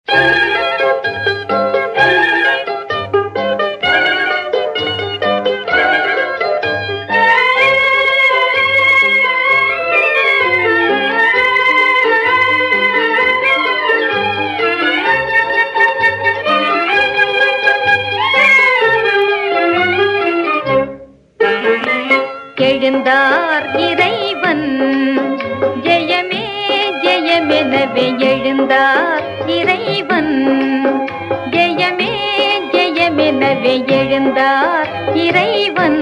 எழுந்தார் இறைவன் ஜெயமே ஜெயமெனவே எழுந்தார் இறைவன் ஜெயமே ஜெயமெனவே எழுந்தார் இறைவன்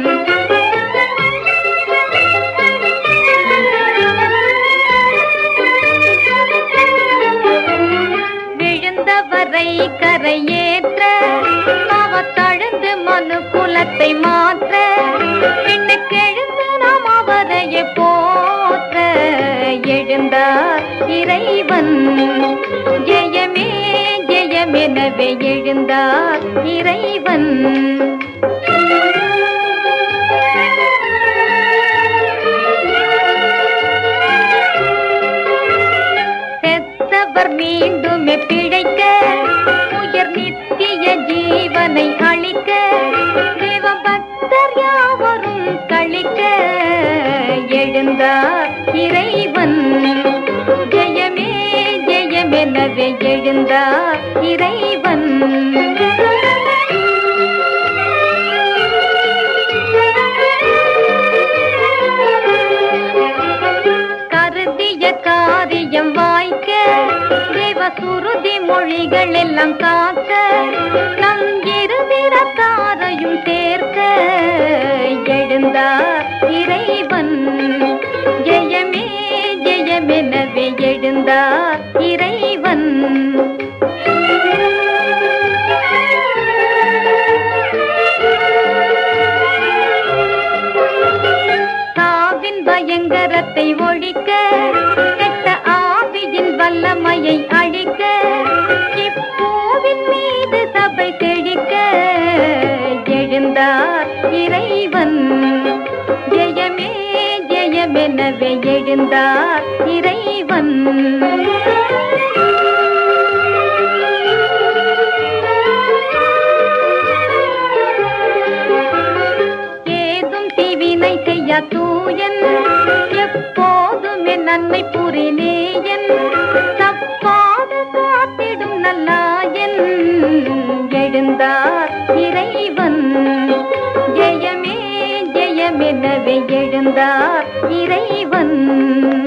விழுந்தவரை கரையேற்ற அவத்தழுந்து மனு குலத்தை மாற்ற விண்ணுக்கெழுந்து நாம் அவரையே போற்ற எழுந்தார் இறைவன் ஜெயமே ஜெயமெனவே எழுந்தார் இறைவன் செத்தவர் மீண்டுமே பிழைக்க உயர் நித்திய ஜீவனை அளிக்க தேவபக்தர் யாவரும் கழிக்க எழுந்தார் இறைவன் ஜெயமே ஜெயமெனவே எழுந்தார் இறைவன் கருதிய காரியம் வாய்க்க தேவ சுருதி மொழிகள் எல்லாம் காக்க நம் இருதிரத்தாரையும் சேர்க்க எழுந்தார் இறைவன் ஜெயமே ஜெயமெனவே எழுந்தார் இறைவன் சாவின் பயங்கரத்தை ஒழிக்க கெட்ட ஆவியின் வல்லமையை அழிக்க இப்பூவின் மீது சபை செழிக்க எழுந்தார் இறைவன் ஜெயமே ஜெயமெனவே எழுந்தார் இறைவன் ஏதும் தீவினை செய்ய தூயன் எப்போதுமே நன்மை புரிநேயன் தப்பாது காத்திடும் நல்லாயன் எழுந்தார் இறைவன் ஜெயமே ஜெயமெனவே எழுந்தார் இறைவன்